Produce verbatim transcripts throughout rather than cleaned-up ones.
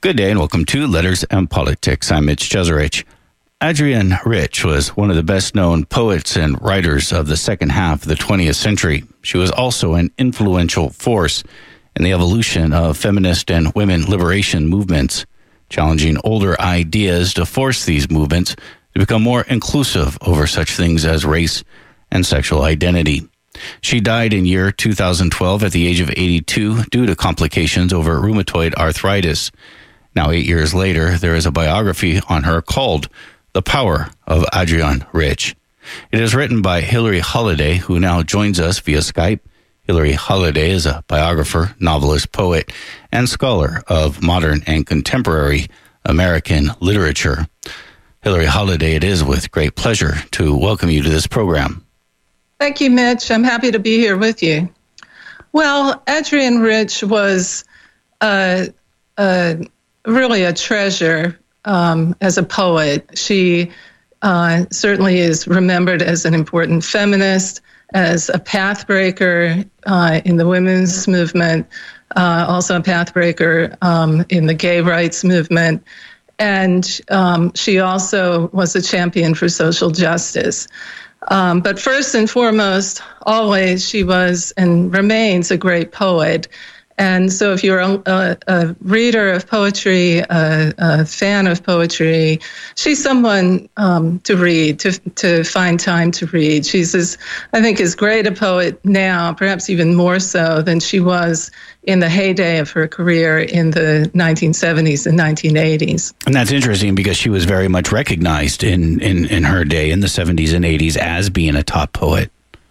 Good day and welcome to Letters and Politics. I'm Mitch Jeserich. Adrienne Rich was one of the best-known poets and writers of the second half of the twentieth century. She was also an influential force in the evolution of feminist and women liberation movements, challenging older ideas to force these movements to become more inclusive over such things as race and sexual identity. She died in year two thousand twelve at the age of eighty-two due to complications over rheumatoid arthritis. Now, eight years later, there is a biography on her called The Power of Adrienne Rich. It is written by Hilary Holiday, who now joins us via Skype. Hilary Holiday is a biographer, novelist, poet, and scholar of modern and contemporary American literature. Hilary Holiday, it is with great pleasure to welcome you to this program. Thank you, Mitch. I'm happy to be here with you. Well, Adrienne Rich was uh, uh, really a treasure um, as a poet. She uh, certainly is remembered as an important feminist, as a pathbreaker uh, in the women's movement, uh, also a pathbreaker um, in the gay rights movement. And um, she also was a champion for social justice. Um, but first and foremost, always she was and remains a great poet. And so if you're a, a, a reader of poetry, a, a fan of poetry, she's someone um, to read, to to find time to read. She's, as, I think, as great a poet now, perhaps even more so than she was in the heyday of her career in the nineteen seventies and nineteen eighties. And that's interesting because she was very much recognized in, in, in her day in the seventies and eighties as being a top poet.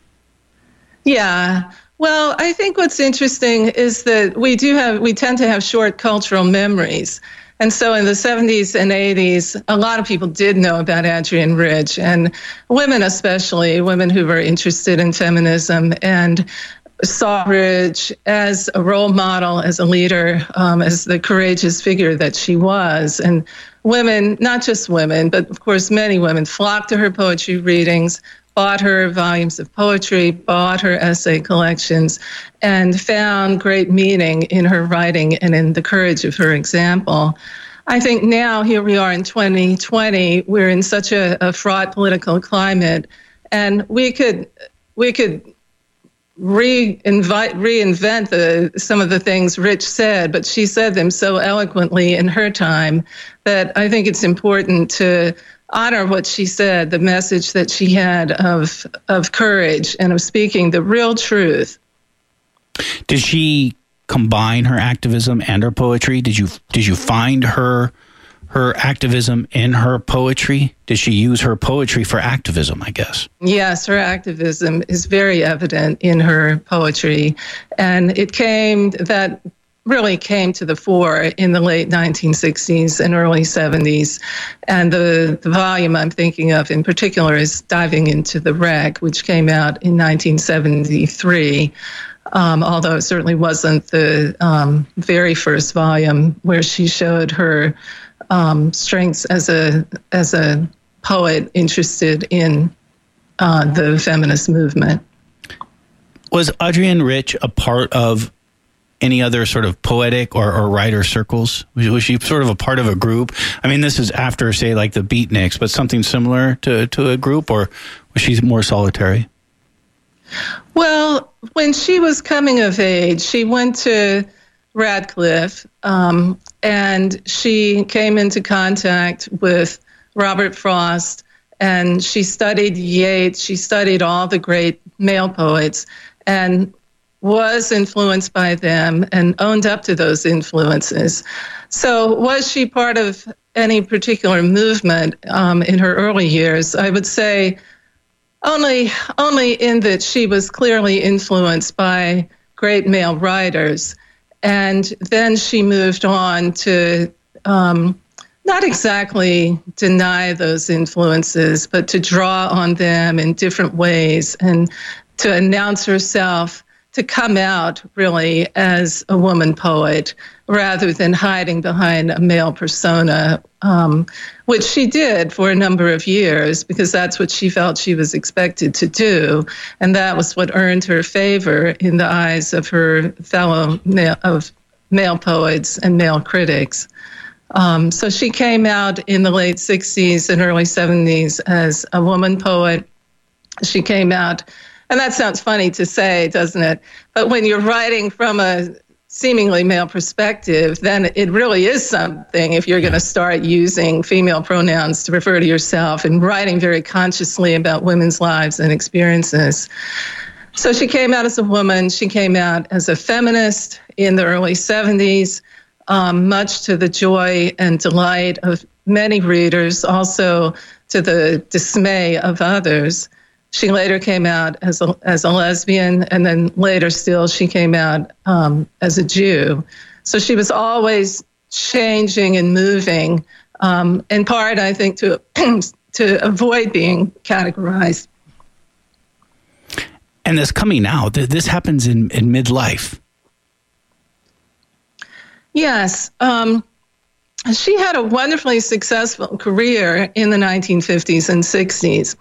Yeah. Well, I think what's interesting is that we do have, we tend to have short cultural memories. And so in the seventies and eighties, a lot of people did know about Adrienne Rich, and women especially, women who were interested in feminism and saw Rich as a role model, as a leader, um, as the courageous figure that she was. And women, not just women, but of course many women, flocked to her poetry readings, bought her volumes of poetry, bought her essay collections, and found great meaning in her writing and in the courage of her example. I think now, here we are in twenty twenty, we're in such a, a fraught political climate, and we could we could re-invite, reinvent the, some of the things Rich said, but she said them so eloquently in her time that I think it's important to honor what she said, the message that she had of of courage and of speaking the real truth. Did she combine her activism and her poetry? Did you did you find her her activism in her poetry? Did she use her poetry for activism, I guess? Yes, her activism is very evident in her poetry. And it came, that really came to the fore in the late nineteen sixties and early seventies. And the, the volume I'm thinking of in particular is Diving into the Wreck, which came out in nineteen seventy-three, um, although it certainly wasn't the um, very first volume where she showed her um, strengths as a, as a poet interested in uh, the feminist movement. Was Adrienne Rich a part of any other sort of poetic or, or writer circles? Was she sort of a part of a group? I mean, this is after, say, like the Beatniks, but something similar to, to a group, or was she more solitary? Well, when she was coming of age, she went to Radcliffe, um, and she came into contact with Robert Frost, and she studied Yeats, she studied all the great male poets, and was influenced by them and owned up to those influences. So was she part of any particular movement um, in her early years? I would say only, only in that she was clearly influenced by great male writers. And then she moved on to um, not exactly deny those influences, but to draw on them in different ways and to announce herself, to come out really as a woman poet rather than hiding behind a male persona, um, which she did for a number of years because that's what she felt she was expected to do. And that was what earned her favor in the eyes of her fellow male, of male poets and male critics. Um, so she came out in the late sixties and early seventies as a woman poet. She came out, and that sounds funny to say, doesn't it? But when you're writing from a seemingly male perspective, then it really is something if you're going to start using female pronouns to refer to yourself and writing very consciously about women's lives and experiences. So she came out as a woman. She came out as a feminist in the early seventies, um, much to the joy and delight of many readers, also to the dismay of others. She later came out as a, as a lesbian, and then later still she came out um, as a Jew. So she was always changing and moving, um, in part, I think, to to avoid being categorized. And this coming out, this happens in, in midlife. Yes. Um, she had a wonderfully successful career in the nineteen fifties and sixties.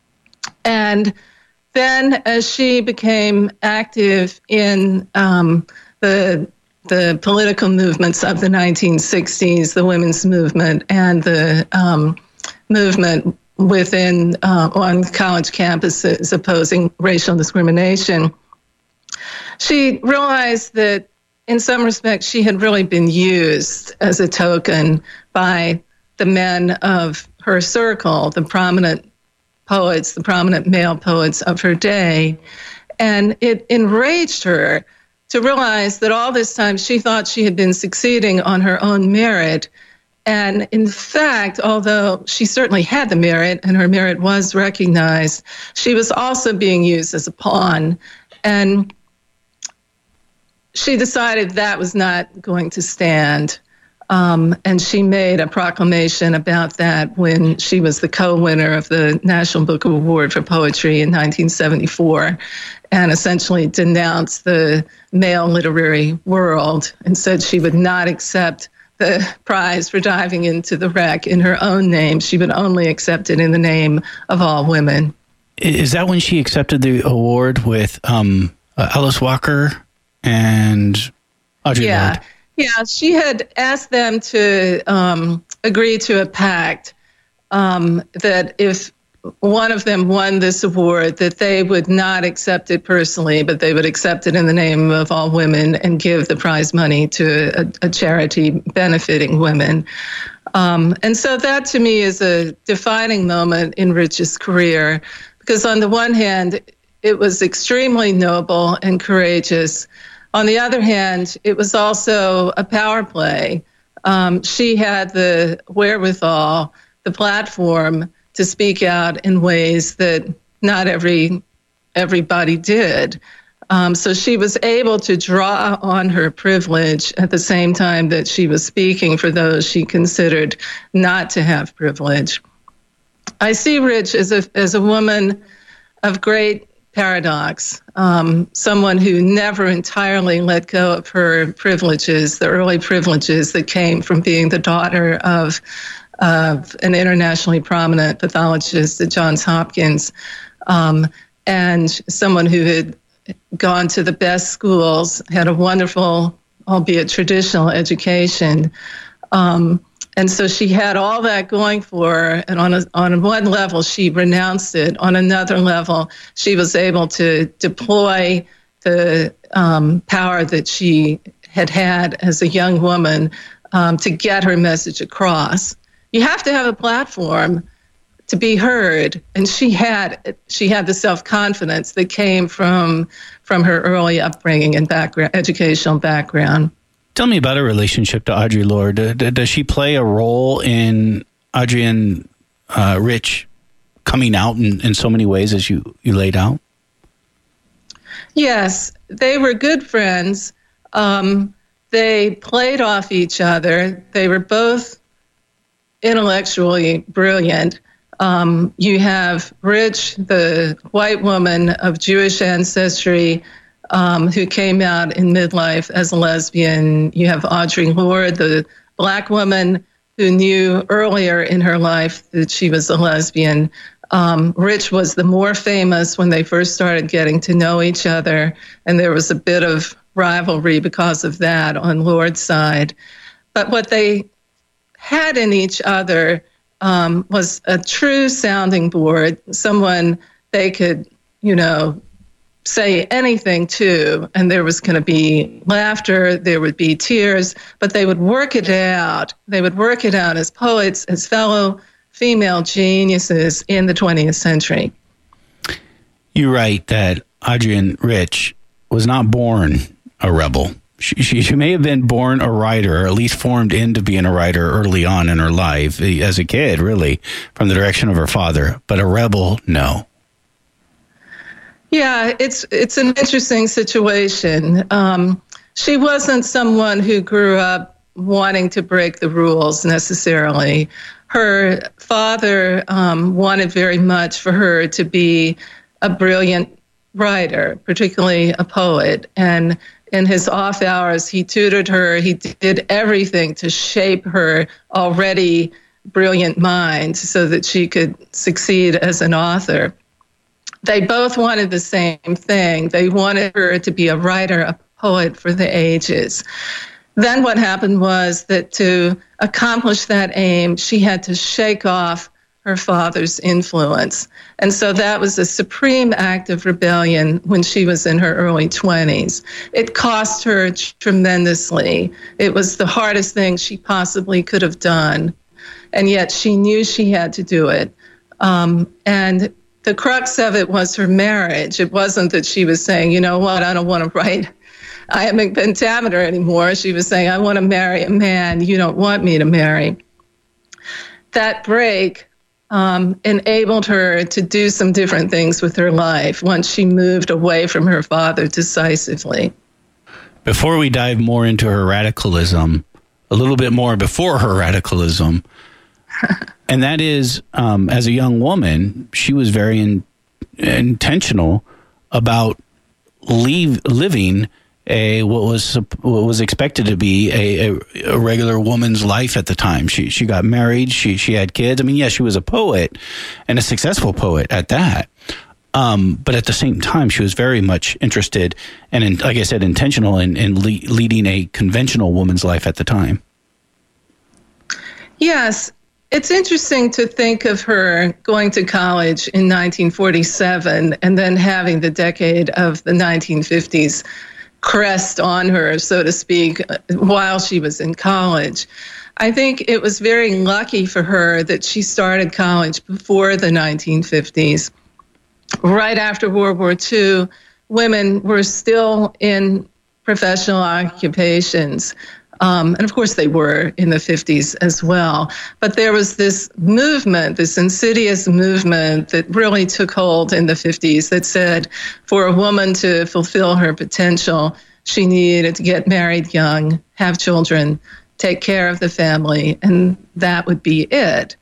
And then as she became active in um, the the political movements of the nineteen sixties, the women's movement and the um, movement within uh, on college campuses opposing racial discrimination, she realized that in some respects she had really been used as a token by the men of her circle, the prominent poets, the prominent male poets of her day. And it enraged her to realize that all this time she thought she had been succeeding on her own merit. And in fact, although she certainly had the merit and her merit was recognized, she was also being used as a pawn. And she decided that was not going to stand. Um, and she made a proclamation about that when she was the co-winner of the National Book Award for Poetry in nineteen seventy-four, and essentially denounced the male literary world and said she would not accept the prize for diving into the wreck in her own name. She would only accept it in the name of all women. Is that when she accepted the award with um, uh, Alice Walker and Audre yeah. Lorde? Yeah, she had asked them to um, agree to a pact um, that if one of them won this award, that they would not accept it personally, but they would accept it in the name of all women and give the prize money to a, a charity benefiting women. Um, and so that to me is a defining moment in Rich's career, because on the one hand, it was extremely noble and courageous. On the other hand, it was also a power play. Um, she had the wherewithal, the platform to speak out in ways that not every everybody did. Um, so she was able to draw on her privilege at the same time that she was speaking for those she considered not to have privilege. I see Rich as a as a woman of great paradox, um, someone who never entirely let go of her privileges, the early privileges that came from being the daughter of, of an internationally prominent pathologist at Johns Hopkins, um, and someone who had gone to the best schools, had a wonderful, albeit traditional education. Um, And so she had all that going for her, and on a, on one level, she renounced it. On another level, she was able to deploy the um, power that she had had as a young woman um, to get her message across. You have to have a platform to be heard, and she had she had the self-confidence that came from from her early upbringing and background, educational background. Tell me about her relationship to Audre Lorde. Does she play a role in Audre and uh, Rich coming out in, in so many ways as you, you laid out? Yes, they were good friends. Um, they played off each other. They were both intellectually brilliant. Um, you have Rich, the white woman of Jewish ancestry, Um, who came out in midlife as a lesbian. You have Audre Lorde, the black woman who knew earlier in her life that she was a lesbian. Um, Rich was the more famous when they first started getting to know each other, and there was a bit of rivalry because of that on Lorde's side. But what they had in each other um, was a true sounding board, someone they could, you know, say anything to, and there was going to be laughter, there would be tears, but they would work it out. They would work it out as poets, as fellow female geniuses in the twentieth century. You write that Adrienne Rich was not born a rebel. She, she, she may have been born a writer, or at least formed into being a writer early on in her life, as a kid, really, from the direction of her father. But a rebel, no. Yeah, it's it's an interesting situation. Um, she wasn't someone who grew up wanting to break the rules necessarily. Her father um, wanted very much for her to be a brilliant writer, particularly a poet. And in his off hours, he tutored her. He did everything to shape her already brilliant mind so that she could succeed as an author. They both wanted the same thing. They wanted her to be a writer, a poet for the ages. Then what happened was that to accomplish that aim, she had to shake off her father's influence. And so that was a supreme act of rebellion when she was in her early twenties. It cost her tremendously. It was the hardest thing she possibly could have done. And yet she knew she had to do it. Um, and the crux of it was her marriage. It wasn't that she was saying, you know what, I don't want to write iambic pentameter anymore. She was saying, I want to marry a man you don't want me to marry. That break um, enabled her to do some different things with her life once she moved away from her father decisively. Before we dive more into her radicalism, a little bit more before her radicalism, and that is, um, as a young woman, she was very in, intentional about leave, living a what was what was expected to be a, a, a regular woman's life at the time. She she got married. She she had kids. I mean, yes, she was a poet and a successful poet at that. Um, but at the same time, she was very much interested and, in, like I said, intentional in, in le- leading a conventional woman's life at the time. Yes. It's interesting to think of her going to college in nineteen forty-seven and then having the decade of the nineteen fifties crest on her, so to speak, while she was in college. I think it was very lucky for her that she started college before the nineteen fifties. Right after World War Two, women were still in professional occupations. Um, and of course they were in the fifties as well. But there was this movement, this insidious movement that really took hold in the fifties that said for a woman to fulfill her potential, she needed to get married young, have children, take care of the family, and that would be it.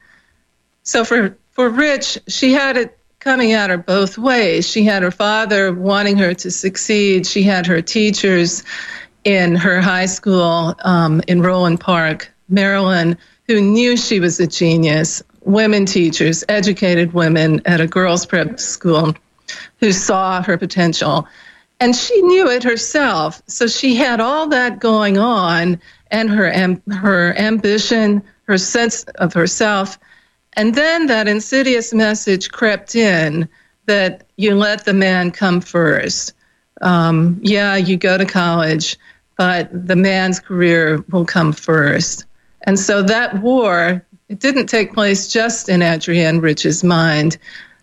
So for, for Rich, she had it coming at her both ways. She had her father wanting her to succeed. She had her teachers in her high school um, in Roland Park, Maryland, who knew she was a genius, women teachers, educated women at a girls' prep school who saw her potential. And she knew it herself. So she had all that going on, and her am- her ambition, her sense of herself. And then that insidious message crept in that you let the man come first. Um, yeah, you go to college, but the man's career will come first. And so that war, it didn't take place just in Adrienne Rich's mind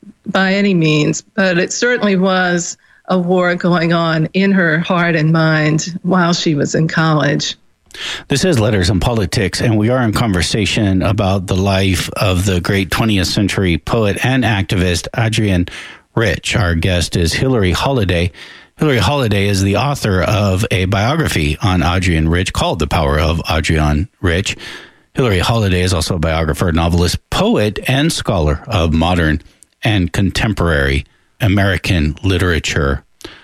by any means, but it certainly was a war going on in her heart and mind while she was in college. This is Letters and Politics, and we are in conversation about the life of the great twentieth century poet and activist Adrienne Rich. Our guest is Hilary Holiday. Hilary Holiday is the author of a biography on Adrienne Rich called The Power of Adrienne Rich. Hilary Holiday is also a biographer, novelist, poet, and scholar of modern and contemporary American literature.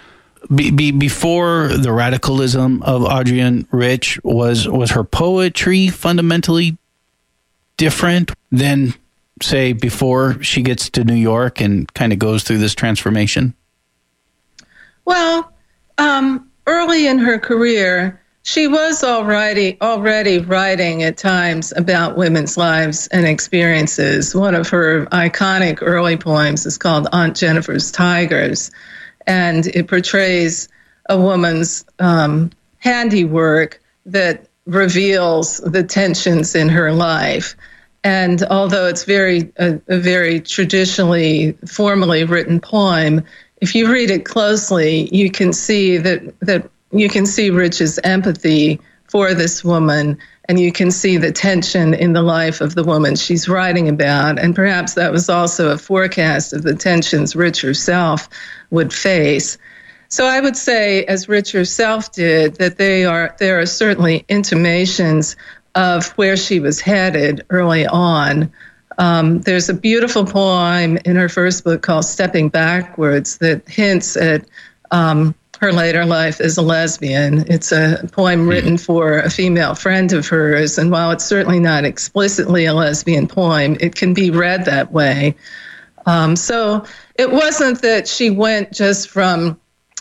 Be, be, before the radicalism of Adrienne Rich, was was her poetry fundamentally different than, say, before she gets to New York and kind of goes through this transformation? Well, um, early in her career, she was already already writing at times about women's lives and experiences. One of her iconic early poems is called Aunt Jennifer's Tigers, and it portrays a woman's um, handiwork that reveals the tensions in her life. And although it's very a, a very traditionally, formally written poem, if you read it closely, you can see that that you can see Rich's empathy for this woman, and you can see the tension in the life of the woman she's writing about. And perhaps that was also a forecast of the tensions Rich herself would face. So I would say, as Rich herself did, that they are there are certainly intimations of where she was headed early on. Um, there's a beautiful poem in her first book called Stepping Backwards that hints at um, her later life as a lesbian. It's a poem written for a female friend of hers, and while it's certainly not explicitly a lesbian poem, it can be read that way. Um, so it wasn't that she went just from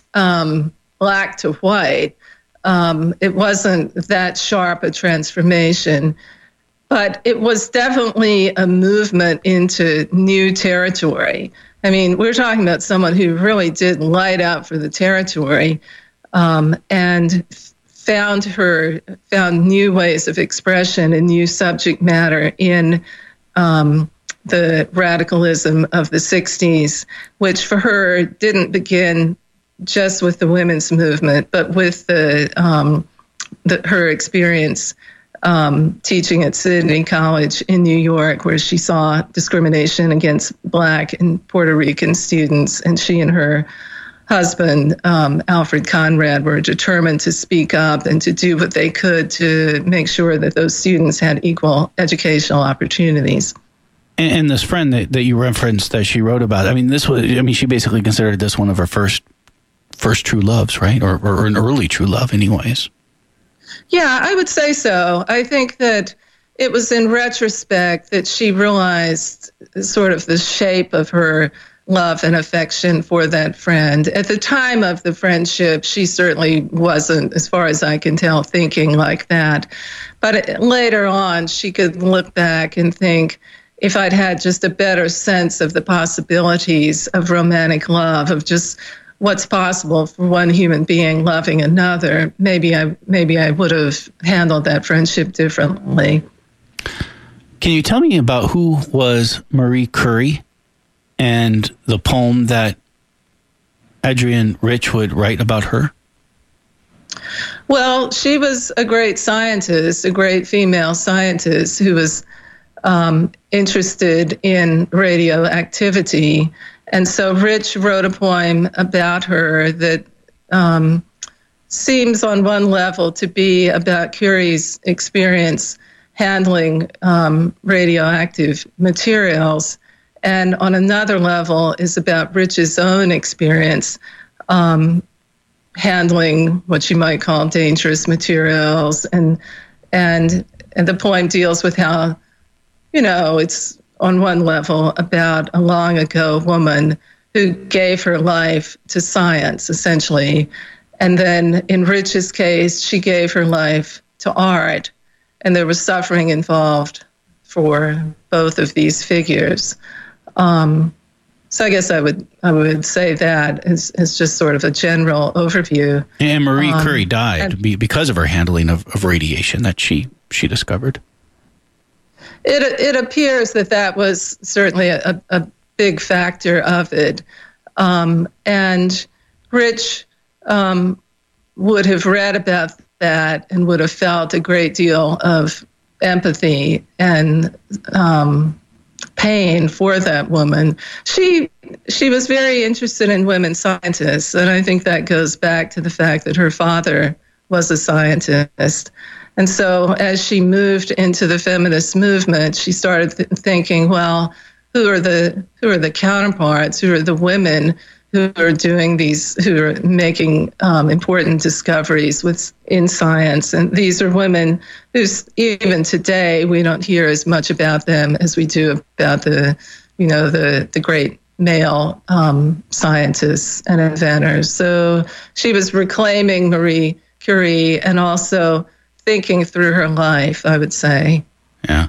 um, black to white. Um, it wasn't that sharp a transformation, but it was definitely a movement into new territory. I mean, we're talking about someone who really did light out for the territory, um, and found her found new ways of expression and new subject matter in um, the radicalism of the sixties, which for her didn't begin just with the women's movement, but with the, um, the her experience um, teaching at Sydney College in New York, where she saw discrimination against Black and Puerto Rican students, and she and her husband, um, Alfred Conrad, were determined to speak up and to do what they could to make sure that those students had equal educational opportunities. And, and this friend that, that you referenced that she wrote about, I mean, this was, I mean, she basically considered this one of her first first true loves, right? Or, or an early true love anyways. Yeah, I would say so. I think that it was in retrospect that she realized sort of the shape of her love and affection for that friend. At the time of the friendship, she certainly wasn't, as far as I can tell, thinking like that. But later on, she could look back and think, if I'd had just a better sense of the possibilities of romantic love, of just what's possible for one human being loving another, maybe I maybe I would have handled that friendship differently. Can you tell me about who was Marie Curie and the poem that Adrienne Rich would write about her? Well, she was a great scientist, a great female scientist who was um, interested in radioactivity. And so Rich wrote a poem about her that um, seems on one level to be about Curie's experience handling um, radioactive materials, and on another level is about Rich's own experience um, handling what you might call dangerous materials. And, and, and the poem deals with how, you know, it's on one level about a long ago woman who gave her life to science, essentially. And then in Rich's case, she gave her life to art. And there was suffering involved for both of these figures. Um, so I guess I would I would say that as, as just sort of a general overview. And Marie um, Curie died and, because of her handling of, of radiation that she she discovered. It it appears that that was certainly a, a big factor of it. Um, and Rich um, would have read about that and would have felt a great deal of empathy and um, pain for that woman. She she was very interested in women scientists, and I think that goes back to the fact that her father was a scientist. And so as she moved into the feminist movement, she started th- thinking, well, who are the who are the counterparts? Who are the women who are doing these, who are making um, important discoveries with in science? And these are women who's even today we don't hear as much about them as we do about the, you know, the the great male um, scientists and inventors. So she was reclaiming Marie Curie and also thinking through her life, I would say. Yeah.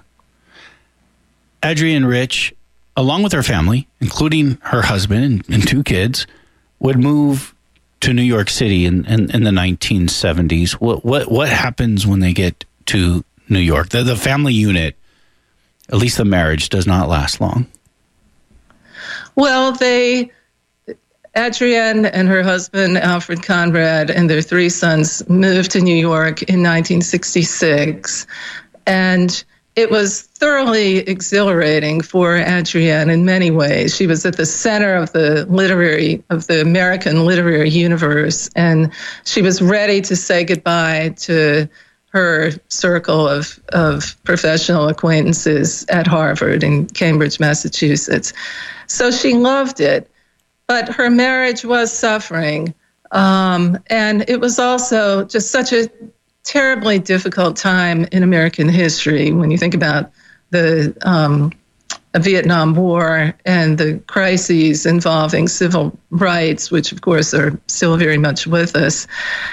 Adrienne Rich, along with her family, including her husband and, and two kids, would move to New York City in, in, in the nineteen seventies. What what what happens when they get to New York? The, the family unit, at least the marriage, does not last long. Well, they, Adrienne and her husband, Alfred Conrad, and their three sons moved to New York in nineteen sixty-six. And it was thoroughly exhilarating for Adrienne in many ways. She was at the center of the literary, of the American literary universe, and she was ready to say goodbye to her circle of, of professional acquaintances at Harvard in Cambridge, Massachusetts. So she loved it, but her marriage was suffering. Um, and it was also just such a terribly difficult time in American history when you think about the um, Vietnam War and the crises involving civil rights, which of course are still very much with us.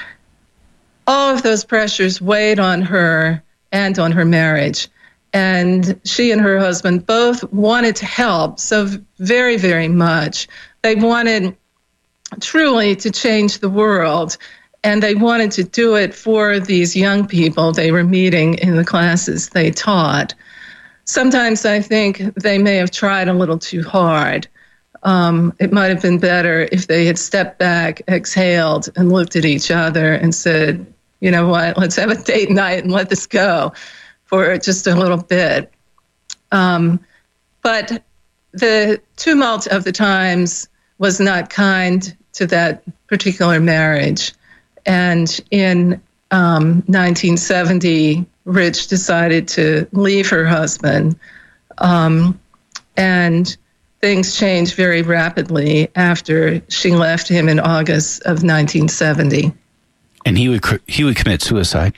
All of those pressures weighed on her and on her marriage. And she and her husband both wanted to help so very, very much. They wanted truly to change the world. And they wanted to do it for these young people they were meeting in the classes they taught. Sometimes I think they may have tried a little too hard. Um, it might have been better if they had stepped back, exhaled, and looked at each other and said, you know what, let's have a date night and let this go for just a little bit. Um, but the tumult of the times was not kind to that particular marriage. And in um, nineteen seventy, Rich decided to leave her husband. Um, and things changed very rapidly after she left him in August of nineteen seventy. And he would he would commit suicide.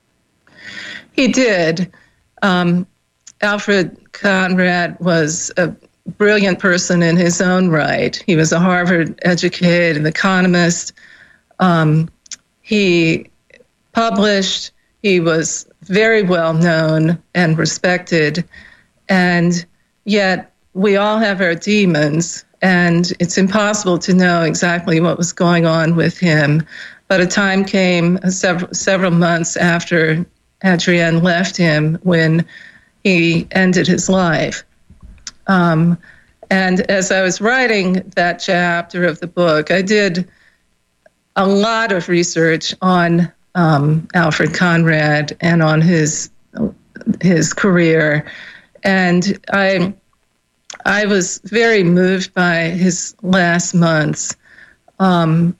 He did. Um, Alfred Conrad was a brilliant person in his own right. He was a Harvard-educated economist. Um, He published, he was very well known and respected, and yet we all have our demons, and it's impossible to know exactly what was going on with him. But a time came several, several months after Adrienne left him when he ended his life. Um, and as I was writing that chapter of the book, I did a lot of research on um, Alfred Conrad and on his his career, and I I was very moved by his last months. Um,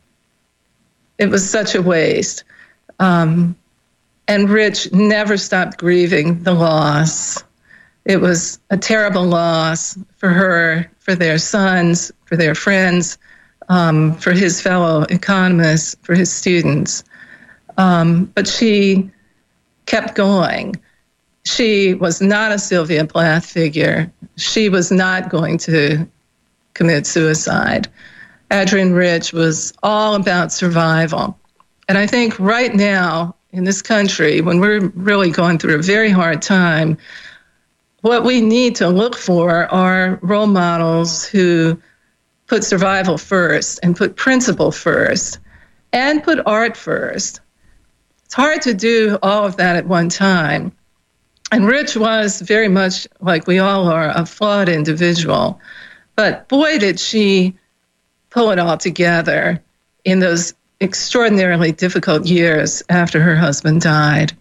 it was such a waste, um, and Rich never stopped grieving the loss. It was a terrible loss for her, for their sons, for their friends. Um, for his fellow economists, for his students. Um, but she kept going. She was not a Sylvia Plath figure. She was not going to commit suicide. Adrienne Rich was all about survival. And I think right now in this country, when we're really going through a very hard time, what we need to look for are role models who put survival first and put principle first and put art first. It's hard to do all of that at one time. And Rich was very much, like we all are, a flawed individual. But boy, did she pull it all together in those extraordinarily difficult years after her husband died.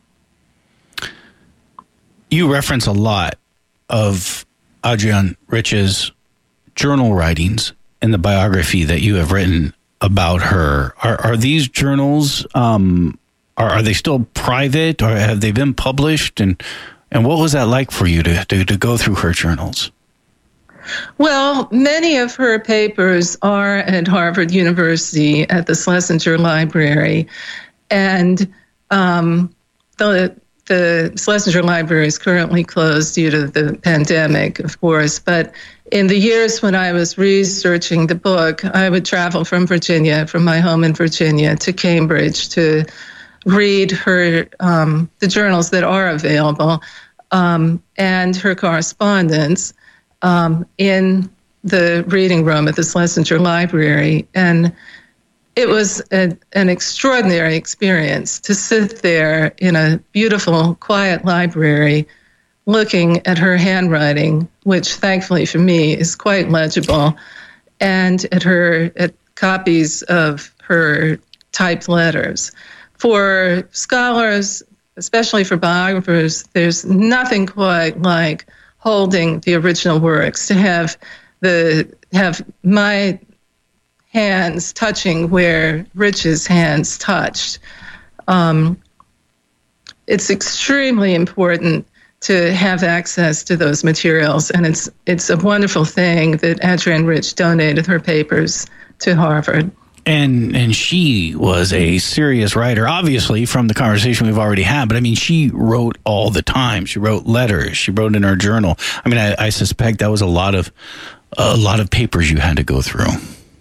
You reference a lot of Adrienne Rich's journal writings in the biography that you have written about her. Are are these journals, um, are, are they still private, or have they been published? And and what was that like for you to, to, to go through her journals? Well, many of her papers are at Harvard University at the Schlesinger Library. And um, the the Schlesinger Library is currently closed due to the pandemic, of course. But in the years when I was researching the book, I would travel from Virginia, from my home in Virginia, to Cambridge to read her um, the journals that are available um, and her correspondence um, in the reading room at the Schlesinger Library. And it was a, an extraordinary experience to sit there in a beautiful, quiet library looking at her handwriting, which thankfully for me is quite legible, and at her at copies of her typed letters. For scholars, especially for biographers, there's nothing quite like holding the original works, to have the have my hands touching where Rich's hands touched. Um, it's extremely important to have access to those materials, and it's it's a wonderful thing that Adrienne Rich donated her papers to Harvard. And and she was a serious writer, obviously, from the conversation we've already had. But I mean, she wrote all the time. She wrote letters. She wrote in her journal. I mean, I, I suspect that was a lot of a lot of papers you had to go through.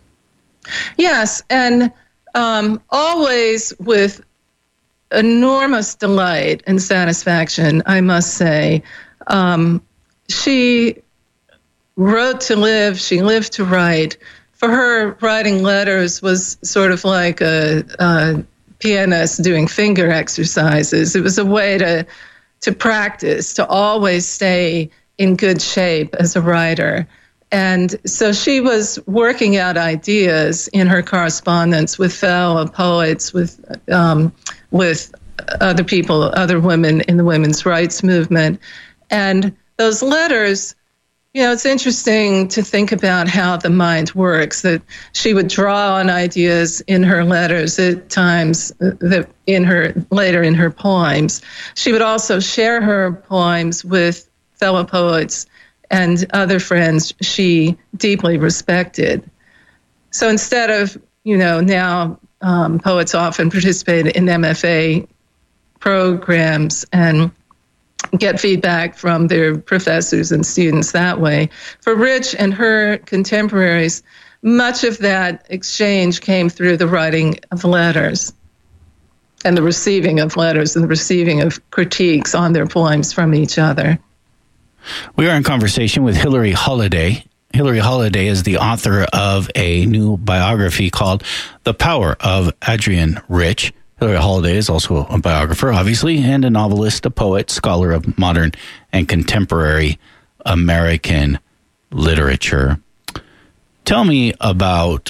Yes, and um, always with enormous delight and satisfaction, I must say. Um, she wrote to live. She lived to write. For her, writing letters was sort of like a, a pianist doing finger exercises. It was a way to to practice, to always stay in good shape as a writer. And so she was working out ideas in her correspondence with fellow poets, with um, with other people, other women in the women's rights movement. And those letters, you know, it's interesting to think about how the mind works, that she would draw on ideas in her letters at times, that in her later in her poems. She would also share her poems with fellow poets and other friends she deeply respected. So instead of, you know, now um, poets often participate in M F A programs and get feedback from their professors and students that way. For Rich and her contemporaries, much of that exchange came through the writing of letters and the receiving of letters and the receiving of critiques on their poems from each other. We are in conversation with Hilary Holiday. Hilary Holiday is the author of a new biography called The Power of Adrienne Rich. Hilary Holiday is also a biographer, obviously, and a novelist, a poet, scholar of modern and contemporary American literature. Tell me about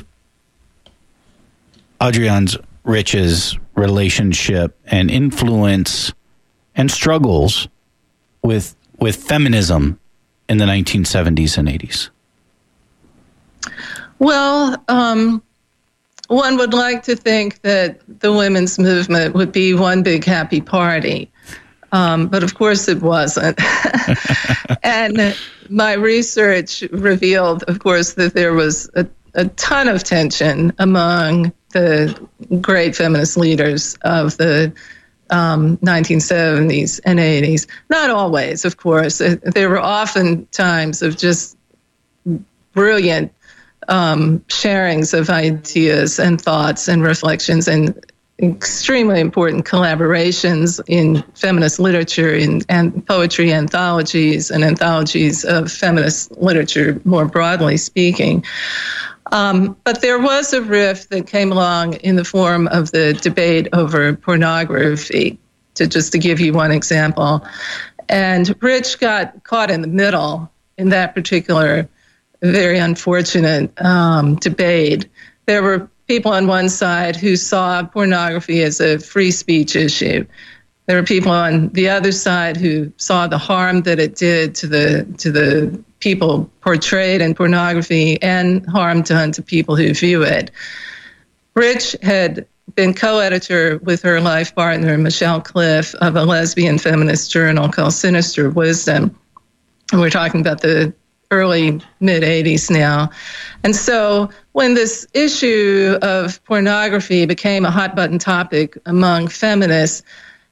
Adrienne Rich's relationship and influence and struggles with with feminism in the nineteen seventies and eighties. Well, um, one would like to think that the women's movement would be one big happy party. Um, but of course it wasn't. And my research revealed, of course, that there was a, a ton of tension among the great feminist leaders of the um, nineteen seventies and eighties. Not always, of course. There were often times of just brilliant um, sharings of ideas and thoughts and reflections, and extremely important collaborations in feminist literature, in and poetry anthologies and anthologies of feminist literature, more broadly speaking. Um, but there was a rift that came along in the form of the debate over pornography, to just to give you one example. And Rich got caught in the middle in that particular very unfortunate um, debate. There were people on one side who saw pornography as a free speech issue. There were people on the other side who saw the harm that it did to the to the people portrayed in pornography and harm done to people who view it. Rich had been co-editor with her life partner, Michelle Cliff, of a lesbian feminist journal called Sinister Wisdom. And we're talking about the early, mid-eighties now. And so when this issue of pornography became a hot-button topic among feminists,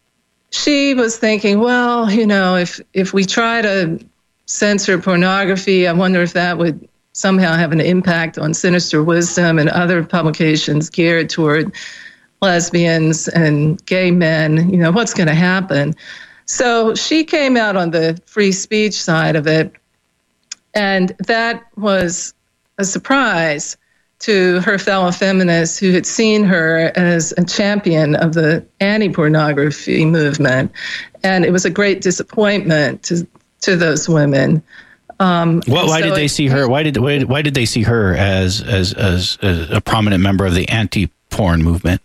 she was thinking, well, you know, if if we try to censor pornography, I wonder if that would somehow have an impact on Sinister Wisdom and other publications geared toward lesbians and gay men. You know, what's going to happen? So she came out on the free speech side of it, and that was a surprise to her fellow feminists who had seen her as a champion of the anti-pornography movement. And it was a great disappointment to, to those women. Um, well, why so did they it, see her? Why did why, why did they see her as, as as as a prominent member of the anti-porn movement?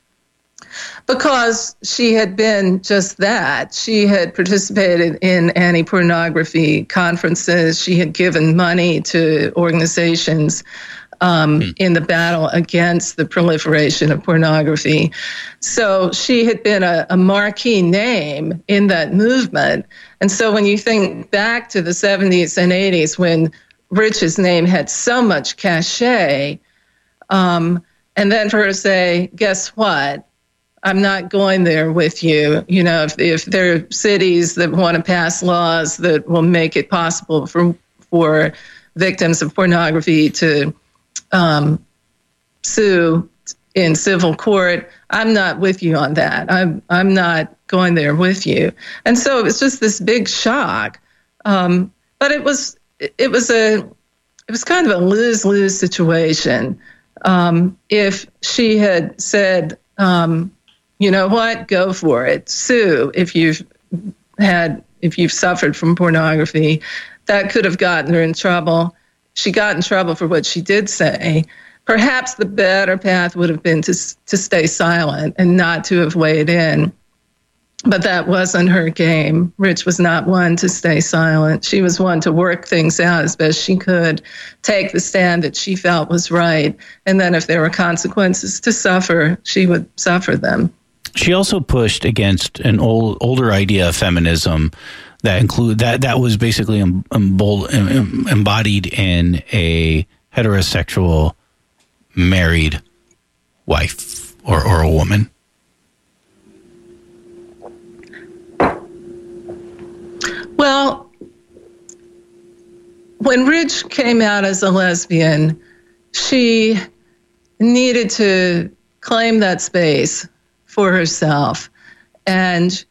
Because she had been just that. She had participated in anti-pornography conferences. She had given money to organizations um, hmm. in the battle against the proliferation of pornography. So she had been a, a marquee name in that movement. And so when you think back to the seventies and eighties, when Rich's name had so much cachet, um, and then for her to say, guess what? I'm not going there with you. You know, if, if there are cities that want to pass laws that will make it possible for for victims of pornography to um, sue in civil court, I'm not with you on that. I'm I'm not going there with you. And so it was just this big shock. Um, but it was it was a it was kind of a lose-lose situation. Um, if she had said, um, you know what, go for it, sue if you've had if you've suffered from pornography, that could have gotten her in trouble. She got in trouble for what she did say. Perhaps the better path would have been to to stay silent and not to have weighed in. But that wasn't her game. Rich was not one to stay silent. She was one to work things out as best she could, take the stand that she felt was right, and then if there were consequences to suffer, she would suffer them. She also pushed against an old, older idea of feminism that include that that was basically embodied in a heterosexual married wife or, or a woman. Well, when Rich came out as a lesbian, she needed to claim that space for herself. And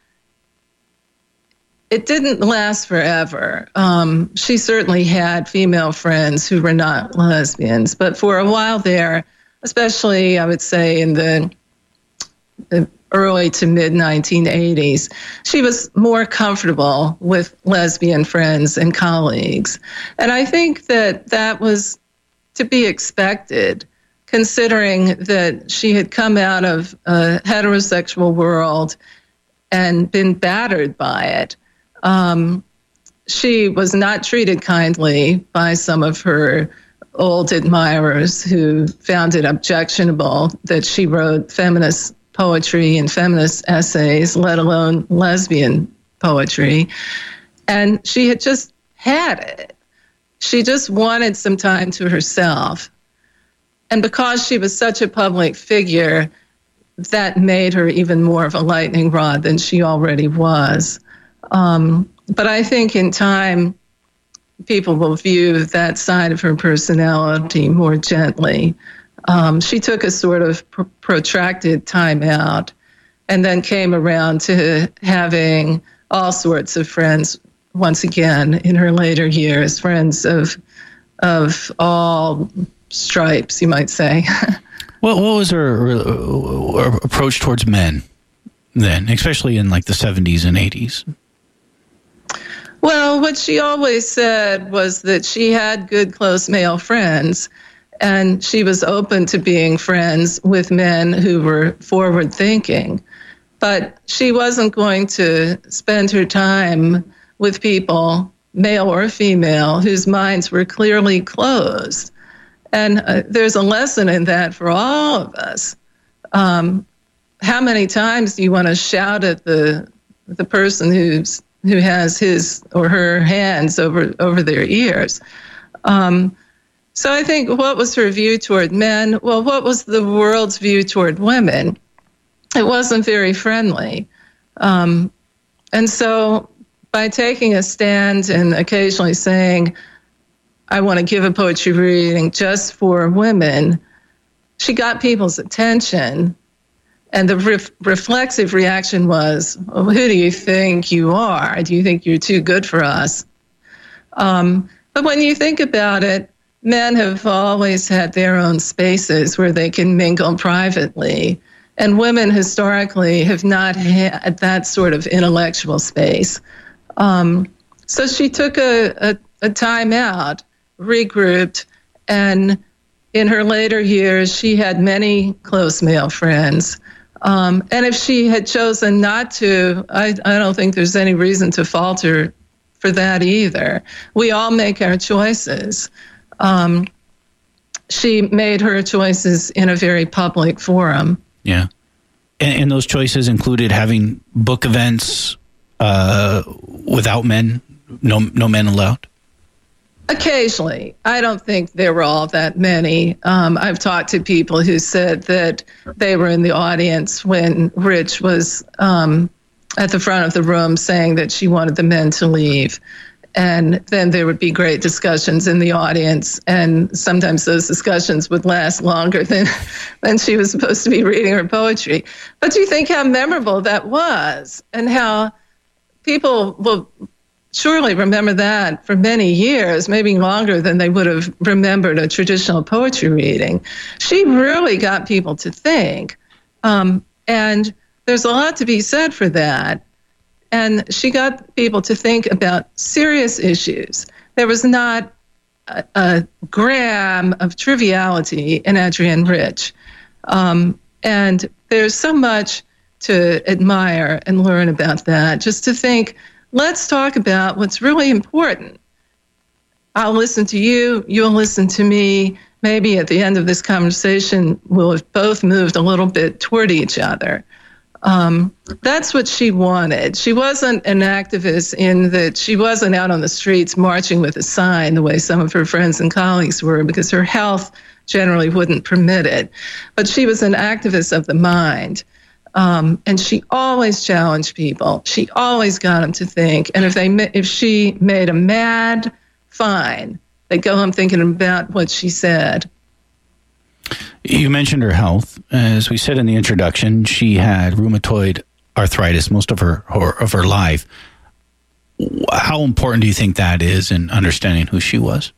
it didn't last forever. Um, she certainly had female friends who were not lesbians, but for a while there, especially I would say in the, the early to mid nineteen eighties, she was more comfortable with lesbian friends and colleagues. And I think that that was to be expected, considering that she had come out of a heterosexual world and been battered by it. Um, she was not treated kindly by some of her old admirers who found it objectionable that she wrote feminist poetry and feminist essays, let alone lesbian poetry. And she had just had it. She just wanted some time to herself. And because she was such a public figure, that made her even more of a lightning rod than she already was. Um, but I think in time, people will view that side of her personality more gently. Um, she took a sort of pr- protracted time out and then came around to having all sorts of friends once again in her later years, friends of of all stripes, you might say. What what was her, her approach towards men then, especially in like the seventies and eighties? Well, what she always said was that she had good close male friends, and she was open to being friends with men who were forward thinking. But she wasn't going to spend her time with people, male or female, whose minds were clearly closed. And uh, there's a lesson in that for all of us. Um, how many times do you want to shout at the the person who's who has his or her hands over over their ears? Um, so I think, what was her view toward men? Well, what was the world's view toward women? It wasn't very friendly. Um, and so by taking a stand and occasionally saying, I want to give a poetry reading just for women, she got people's attention. And the ref- reflexive reaction was, well, who do you think you are? Do you think you're too good for us? Um, but when you think about it, men have always had their own spaces where they can mingle privately. And women historically have not had that sort of intellectual space. Um, so she took a, a, a time out, regrouped, and in her later years, she had many close male friends. Um, and if she had chosen not to, I, I don't think there's any reason to fault her for that either. We all make our choices. Um, she made her choices in a very public forum. Yeah. And, and those choices included having book events uh, without men, no no men allowed? Occasionally. I don't think there were all that many. Um, I've talked to people who said that they were in the audience when Rich was um, at the front of the room saying that she wanted the men to leave. And then there would be great discussions in the audience. And sometimes those discussions would last longer than, than she was supposed to be reading her poetry. But do you think how memorable that was and how people will surely remember that for many years, maybe longer than they would have remembered a traditional poetry reading. She really got people to think. Um, and there's a lot to be said for that. And she got people to think about serious issues. There was not a, a gram of triviality in Adrienne Rich. Um, and there's so much to admire and learn about that, just to think, let's talk about what's really important. I'll listen to you, you'll listen to me. Maybe at the end of this conversation, we'll have both moved a little bit toward each other. Um, that's what she wanted. She wasn't an activist in that she wasn't out on the streets marching with a sign the way some of her friends and colleagues were, because her health generally wouldn't permit it. But she was an activist of the mind. Um, and she always challenged people. She always got them to think. And if they, if she made them mad, fine. They'd go home thinking about what she said. You mentioned her health. As we said in the introduction, she had rheumatoid arthritis most of her, her of her life. How important do you think that is in understanding who she was?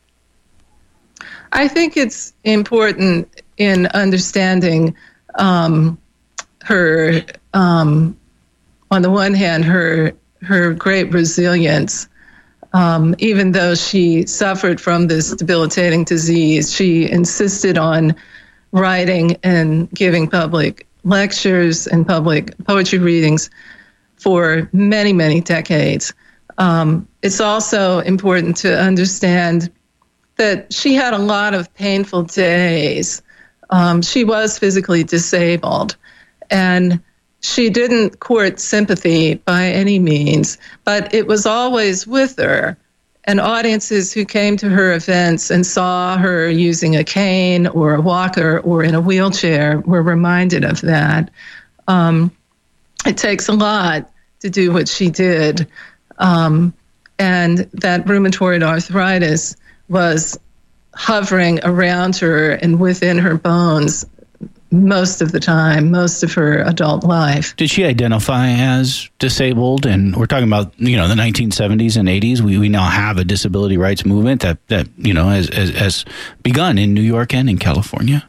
I think it's important in understanding um, her, um, on the one hand, her her great resilience. Um, even though she suffered from this debilitating disease, she insisted on writing and giving public lectures and public poetry readings for many, many decades. Um, it's also important to understand that she had a lot of painful days. Um, she was physically disabled, and she didn't court sympathy by any means, but it was always with her. And audiences who came to her events and saw her using a cane or a walker or in a wheelchair were reminded of that. Um, it takes a lot to do what she did. Um, and that rheumatoid arthritis was hovering around her and within her bones most of the time, most of her adult life. Did she identify as disabled? And we're talking about, you know, the nineteen seventies and eighties. We we now have a disability rights movement that, that you know, has, has, has begun in New York and in California.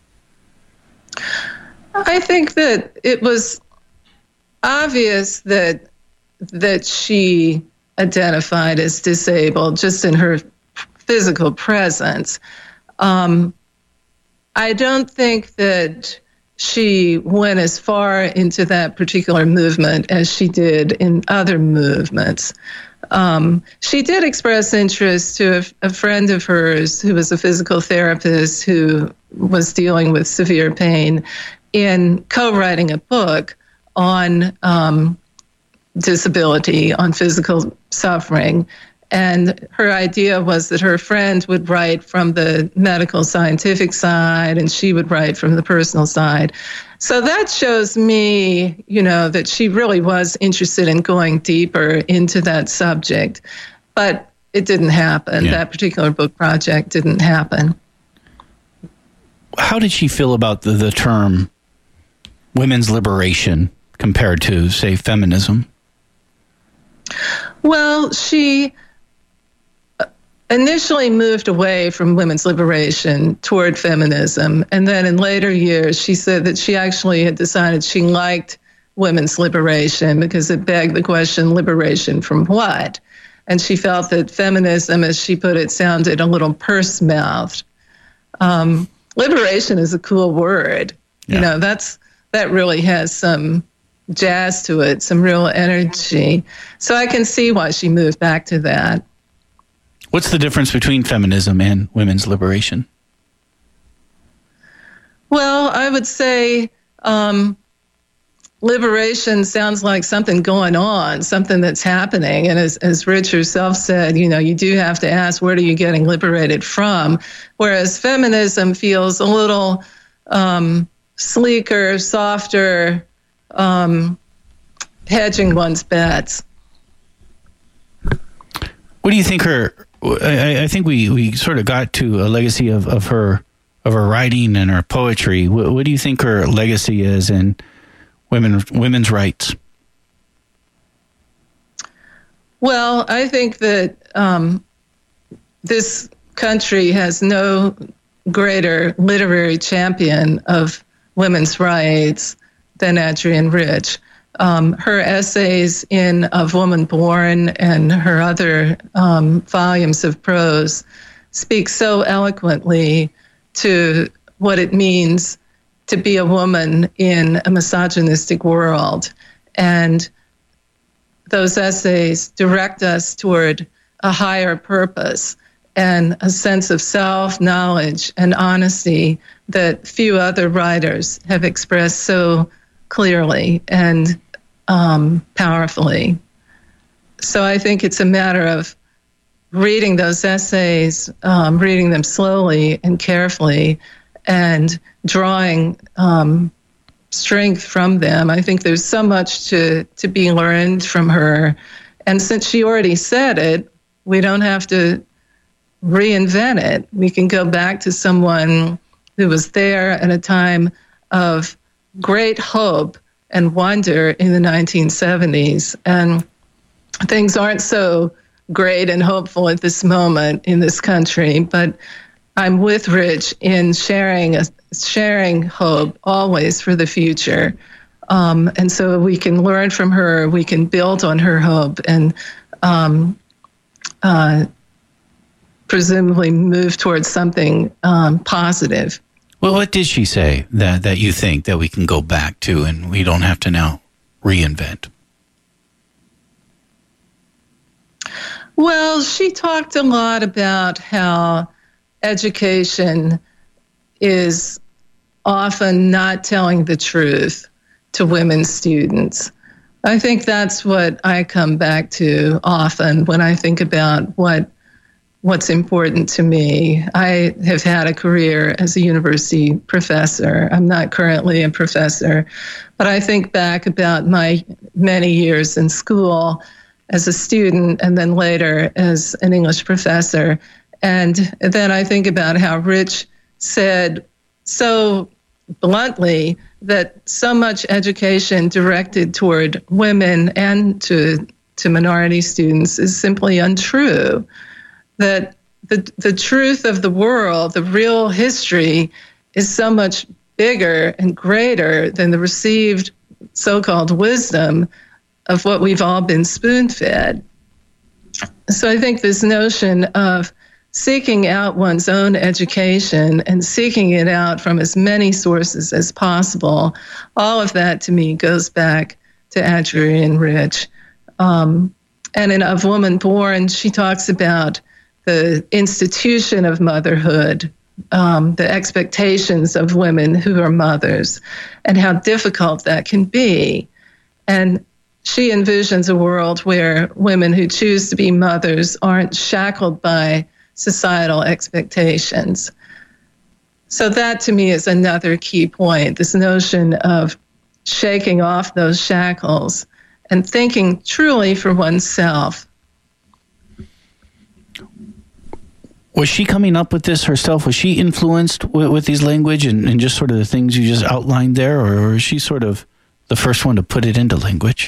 I think that it was obvious that that she identified as disabled just in her physical presence. Um, I don't think that she went as far into that particular movement as she did in other movements. Um, she did express interest to a, a friend of hers who was a physical therapist who was dealing with severe pain in co-writing a book on um, disability, on physical suffering. And her idea was that her friend would write from the medical scientific side and she would write from the personal side. So that shows me, you know, that she really was interested in going deeper into that subject, but it didn't happen. Yeah. That particular book project didn't happen. How did she feel about the, the term women's liberation compared to, say, feminism? Well, she initially moved away from women's liberation toward feminism. And then in later years, she said that she actually had decided she liked women's liberation because it begged the question, liberation from what? And she felt that feminism, as she put it, sounded a little purse-mouthed. Um, liberation is a cool word. Yeah. You know, that's that really has some jazz to it, some real energy. So I can see why she moved back to that. What's the difference between feminism and women's liberation? Well, I would say um, liberation sounds like something going on, something that's happening. And as, as Rich herself said, you know, you do have to ask, where are you getting liberated from? Whereas feminism feels a little um, sleeker, softer, um, hedging one's bets. What do you think her... I, I think we, we sort of got to a legacy of, of her of her writing and her poetry. What, what do you think her legacy is in women women's rights? Well, I think that um, this country has no greater literary champion of women's rights than Adrienne Rich. Um, her essays in Of Woman Born and her other um, volumes of prose speak so eloquently to what it means to be a woman in a misogynistic world. And those essays direct us toward a higher purpose and a sense of self, knowledge, and honesty that few other writers have expressed so clearly and um, powerfully. So I think it's a matter of reading those essays, um, reading them slowly and carefully, and drawing um, strength from them. I think there's so much to, to be learned from her. And since she already said it, we don't have to reinvent it. We can go back to someone who was there at a time of great hope and wonder in the nineteen seventies. And things aren't so great and hopeful at this moment in this country, but I'm with Rich in sharing a, sharing hope always for the future. Um, and so we can learn from her, we can build on her hope, and um, uh, presumably move towards something um, positive. Well, what did she say that, that you think that we can go back to and we don't have to now reinvent? Well, she talked a lot about how education is often not telling the truth to women students. I think that's what I come back to often when I think about what what's important to me. I have had a career as a university professor. I'm not currently a professor, but I think back about my many years in school as a student and then later as an English professor. And then I think about how Rich said so bluntly that so much education directed toward women and to, to minority students is simply untrue. That the the truth of the world, the real history, is so much bigger and greater than the received so-called wisdom of what we've all been spoon-fed. So I think this notion of seeking out one's own education and seeking it out from as many sources as possible, all of that to me goes back to Adrienne Rich. Um, and in Of Woman Born, she talks about the institution of motherhood, um, the expectations of women who are mothers, and how difficult that can be. And she envisions a world where women who choose to be mothers aren't shackled by societal expectations. So that to me is another key point, this notion of shaking off those shackles and thinking truly for oneself. Was she coming up with this herself? Was she influenced with, with these language and, and just sort of the things you just outlined there? Or, or is she sort of the first one to put it into language?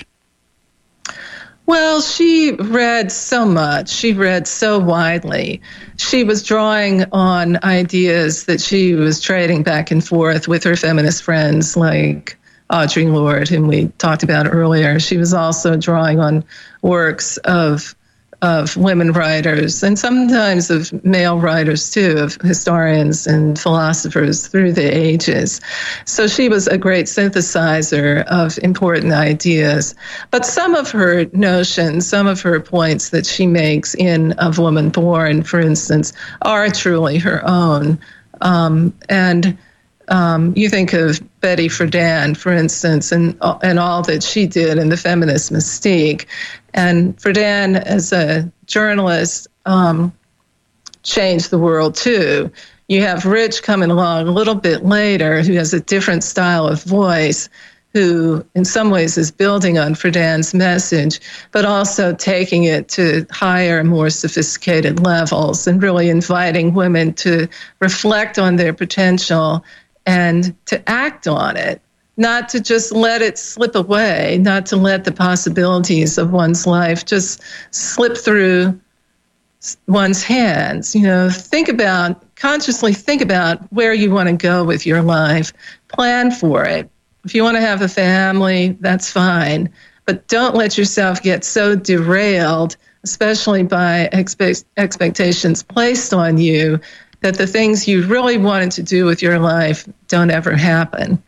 Well, she read so much. She read so widely. She was drawing on ideas that she was trading back and forth with her feminist friends like Audre Lorde, whom we talked about earlier. She was also drawing on works of of women writers and sometimes of male writers too, of historians and philosophers through the ages. So she was a great synthesizer of important ideas. But some of her notions, some of her points that she makes in Of Woman Born, for instance, are truly her own. Um, and Um, you think of Betty Friedan, for instance, and and all that she did in the feminist mystique. And Friedan, as a journalist, um, changed the world too. You have Rich coming along a little bit later, who has a different style of voice, who in some ways is building on Friedan's message, but also taking it to higher, more sophisticated levels and really inviting women to reflect on their potential and to act on it, not to just let it slip away, not to let the possibilities of one's life just slip through one's hands. You know, think about, consciously think about where you want to go with your life. Plan for it. If you want to have a family, that's fine. But don't let yourself get so derailed, especially by expect, expectations placed on you, that the things you really wanted to do with your life don't ever happen.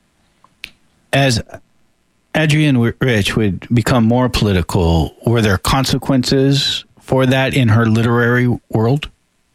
As Adrienne Rich would become more political, were there consequences for that in her literary world?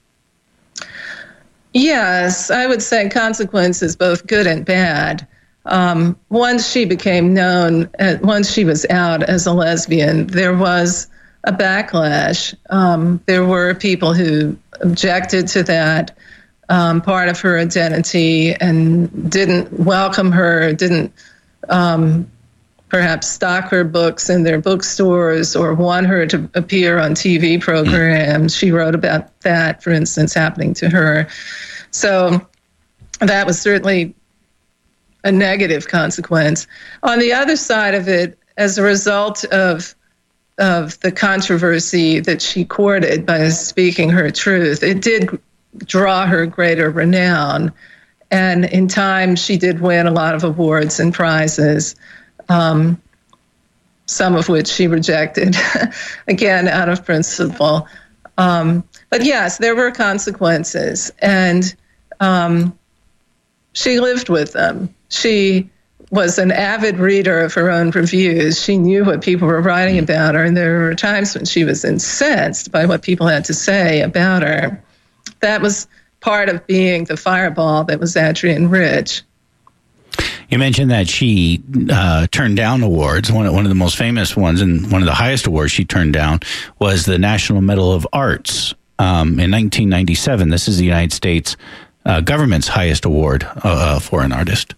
Yes, I would say consequences, both good and bad. Um, once she became known, uh, once she was out as a lesbian, there was a backlash. Um, there were people who objected to that um, part of her identity and didn't welcome her, didn't um, perhaps stock her books in their bookstores or want her to appear on T V programs. She wrote about that, for instance, happening to her. So that was certainly a negative consequence. On the other side of it, as a result of of the controversy that she courted by speaking her truth, it did draw her greater renown. And in time, she did win a lot of awards and prizes, um, some of which she rejected, again, out of principle. Um, but yes, there were consequences, and um, she lived with them. She was an avid reader of her own reviews. She knew what people were writing about her, and there were times when she was incensed by what people had to say about her. That was part of being the fireball that was Adrienne Rich. You mentioned that she uh, turned down awards. One, one of the most famous ones and one of the highest awards she turned down was the National Medal of Arts um, in nineteen ninety-seven. This is the United States uh, government's highest award uh, for an artist.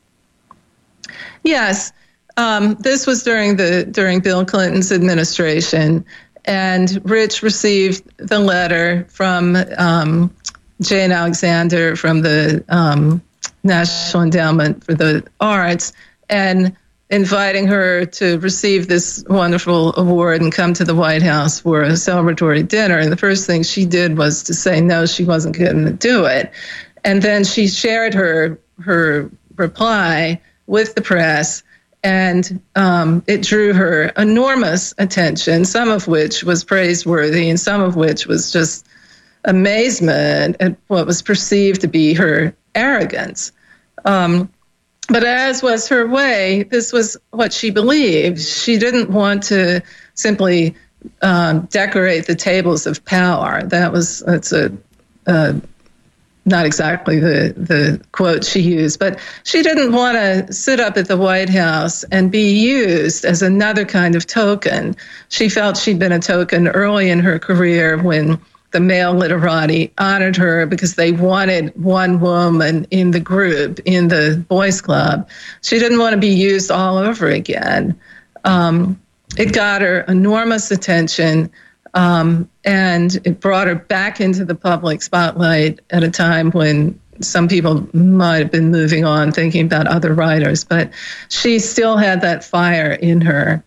Yes, um, this was during the during Bill Clinton's administration, and Rich received the letter from um, Jane Alexander from the um, National Endowment for the Arts, and inviting her to receive this wonderful award and come to the White House for a celebratory dinner. And the first thing she did was to say no, she wasn't going to do it. And then she shared her her reply with the press, and um, it drew her enormous attention, some of which was praiseworthy and some of which was just amazement at what was perceived to be her arrogance. Um, but as was her way, this was what she believed. She didn't want to simply um, decorate the tables of power. That was, that's a, uh, not exactly the, the quote she used, but she didn't want to sit up at the White House and be used as another kind of token. She felt she'd been a token early in her career when the male literati honored her because they wanted one woman in the group, in the boys' club. She didn't want to be used all over again. Um, it got her enormous attention, um, and it brought her back into the public spotlight at a time when some people might have been moving on, thinking about other writers, but she still had that fire in her.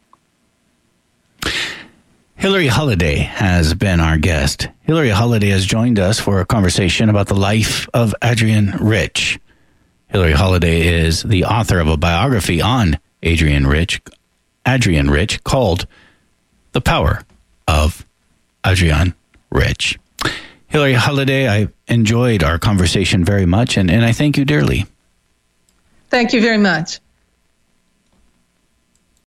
Hillary Holliday has been our guest. Hillary Holliday has joined us for a conversation about the life of Adrienne Rich. Hillary Holliday is the author of a biography on Adrienne Rich, Adrienne Rich called The Power of Adrienne Rich. Hillary Holliday, I enjoyed our conversation very much, and, and I thank you dearly. Thank you very much.